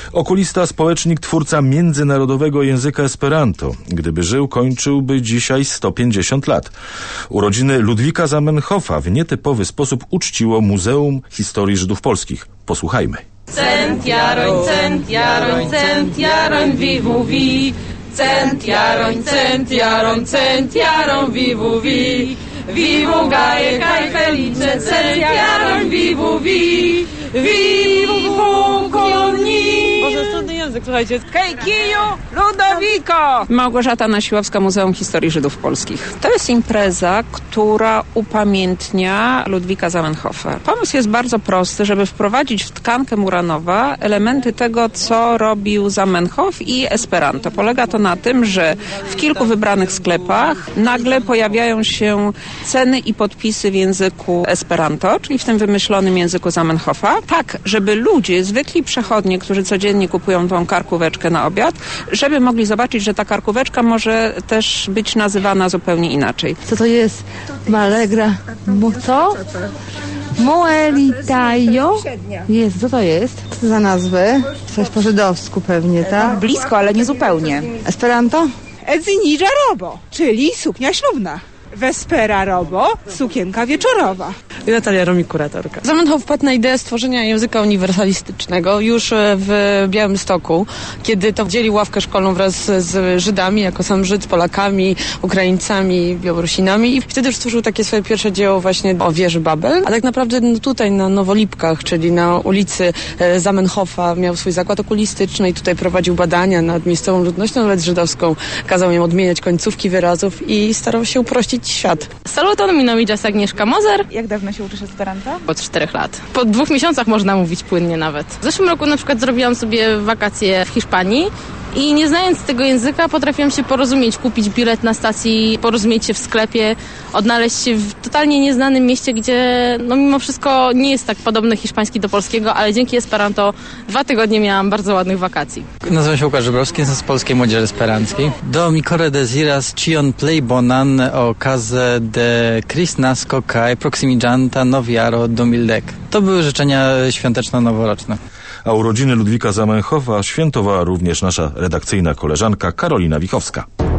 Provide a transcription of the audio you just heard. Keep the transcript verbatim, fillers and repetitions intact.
Okulista, społecznik, twórca międzynarodowego języka Esperanto. Gdyby żył, kończyłby dzisiaj sto pięćdziesiąt lat. Urodziny Ludwika Zamenhofa w nietypowy sposób uczciło Muzeum Historii Żydów Polskich. Posłuchajmy. Cent jaroń, cent jaroń, cent jaroń, wiwu wi. Cent jaroń, cent jaroń, cent jaroń, wiwu wi. Wiwu gaje kaj felice, cent jaroń, wiwu wi. Wiwu koni. Boże, trudny język, słuchajcie. Kej kiju, Ludowiko! Małgorzata Nasiłowska, Muzeum Historii Żydów Polskich. To jest impreza, która upamiętnia Ludwika Zamenhofa. Pomysł jest bardzo prosty, żeby wprowadzić w tkankę Muranowa elementy tego, co robił Zamenhof i Esperanto. Polega to na tym, że w kilku wybranych sklepach nagle pojawiają się ceny i podpisy w języku Esperanto, czyli w tym wymyślonym języku Zamenhofa, tak, żeby ludzie, zwykli przechodnie, którzy codziennie kupują tą karkóweczkę na obiad, żeby mogli zobaczyć, że ta karkóweczka może też być nazywana zupełnie inaczej. Co to jest? Malegra. Mo co? Moelitajo? Jest, co to jest? Co za nazwy? Coś po żydowsku pewnie, tak? Blisko, ale nie zupełnie. Esperanto? Edzinidża robo, czyli suknia ślubna. Vespera robo, sukienka wieczorowa. Natalia Romik, kuratorka. Zamenhof wpadł na ideę stworzenia języka uniwersalistycznego już w Białymstoku, kiedy to dzielił ławkę szkolną wraz z Żydami, jako sam Żyd, Polakami, Ukraińcami, Białorusinami i wtedy już stworzył takie swoje pierwsze dzieło właśnie o wieży Babel. A tak naprawdę no tutaj na Nowolipkach, czyli na ulicy Zamenhofa miał swój zakład okulistyczny i tutaj prowadził badania nad miejscową ludnością, nawet żydowską. Kazał im odmieniać końcówki wyrazów i starał się uprościć świat. Saluton, minomidzas Agnieszka Mozer. Jak dawno się uczysz Esperanto? Od czterech lat. Po dwóch miesiącach można mówić płynnie nawet. W zeszłym roku na przykład zrobiłam sobie wakacje w Hiszpanii i nie znając tego języka potrafiłam się porozumieć, kupić bilet na stacji, porozumieć się w sklepie, odnaleźć się w totalnie nieznanym mieście, gdzie no mimo wszystko nie jest tak podobny hiszpański do polskiego, ale dzięki Esperanto dwa tygodnie miałam bardzo ładnych wakacji. Nazywam się Łukasz Żebrowski, jestem z Polskiej Młodzieży Esperanckiej. Do mi core desiras cion plej bonan okazę de Chris nasco kai proximigianta noviaro domildek. To były życzenia świąteczno-noworoczne. A urodziny Ludwika Zamenhofa świętowała również nasza redakcyjna koleżanka Karolina Wichowska.